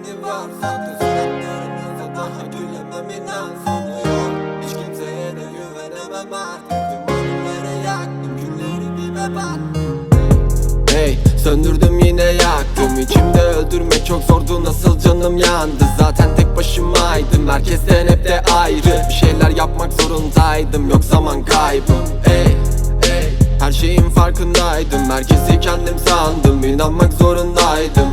nedeni var. Sahte suratlarınıza daha gülemem, inan sonu yok. Hiç kimseye de güvenemem artık. Tüm anıları yaktım, külleri dibe battım. Hey, söndürdüm yine yaktım. İçimde öldürmek çok zordu, nasıl canım yandı. Zaten tek başımaydım, herkesten hep de ayrı. Bir şeyler yapmak zorundaydım, yok zaman kaybım. Hey, her şeyin farkındaydım, herkesi kendim sandım. İnanmak zorundaydım.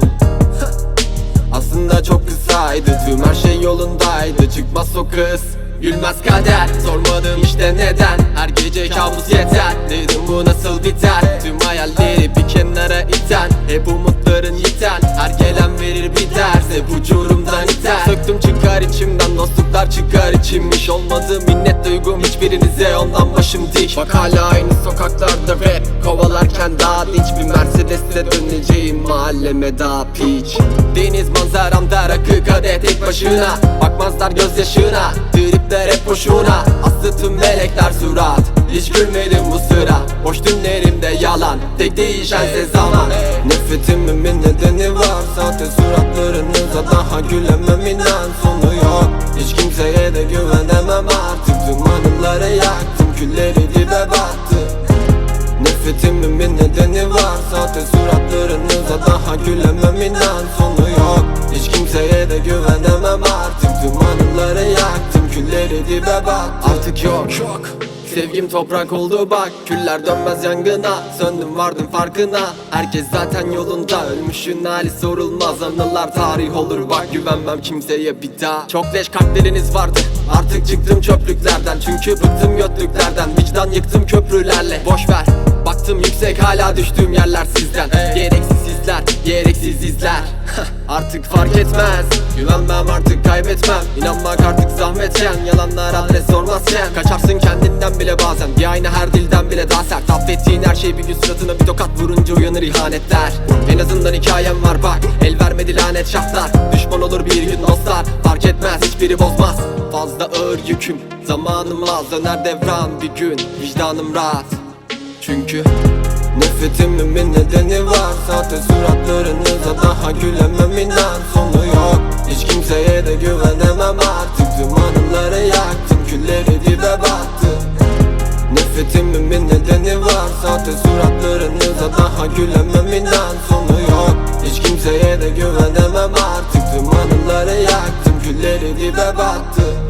Aslında çok kısaydı, tüm her şey yolundaydı. Çıkmaz o kız, gülmez kader. Sormadım işte neden, her gece kabus yeter. Dedim bu nasıl biter, tüm hayalleri bir kenara iten. Hep umutların yiten, her gelen verir bir ders. Hep uçurumdan iter. Söktüm çıkar içimden, dostluklar çıkar içimmiş. Olmadı minnet duygum hiçbirinize, ondan başım dik. Bak hala aynı sokaklarda rap kovalarken daha dinç. Bir Mercedes'e döneceğim, mahalleme daha piç. Deniz manzaramda rakı kadeh tek başına. Bakmazlar gözyaşına, tripler hep boşuna. Aslı tüm melekler surat, hiç gülmedim bu sıra. Boş günlerimde yalan, tek değişense zaman. Nefretimin bir nedeni var, sahte suratlarınıza daha gülemem, inan sonu yok. Hiç kimseye de güvenemem artık. Tüm anıları yaktım, külleri dibe battı. Nefretimin bir nedeni var, sahte suratlarınıza daha gülemem, inan sonu yok. Hiç kimseye de güvenemem artık. Tüm anıları yaktım, külleri dibe battı. Artık yok. Sevgim toprak oldu bak, küller dönmez yangına. Söndüm vardım farkına, herkes zaten yolunda. Ölmüşün hali sorulmaz, anılar tarih olur bak. Güvenmem kimseye bir daha. Çok leş kalpleriniz vardı, artık çıktım çöplüklerden. Çünkü bıktım götlüklerden, vicdan yıktım köprülerle. Boş ver, baktım yüksek hala düştüğüm yerler sizden. Gereksiz izler, gereksiz izler. Artık fark etmez, güvenmem artık kaybetmem. İnanmak artık zahmetken, yalanlar adres sormazken. Kaçarsın kendinden bile bazen, bir ayna her dilden bile daha sert. Affettiğin her şey bir gün suratına bir tokat vurunca uyanır ihanetler. En azından hikayem var bak, el vermedi lanet şahtlar. Düşman olur bir gün dostlar, fark etmez hiçbiri bozmaz. Fazla ağır yüküm, zamanım az, döner devran bir gün. Vicdanım rahat, çünkü nefretimin bir nedeni var. Sahte suratlarınıza daha gülemem, inan sonu yok. Hiç kimseye de güvenemem artık. Tüm anıları yaktım, külleri dibe battı. Nefretimin bir nedeni var, sahte suratlarınıza daha gülemem, inan sonu yok. Hiç kimseye de güvenemem artık. Tüm anıları yaktım, külleri dibe battı.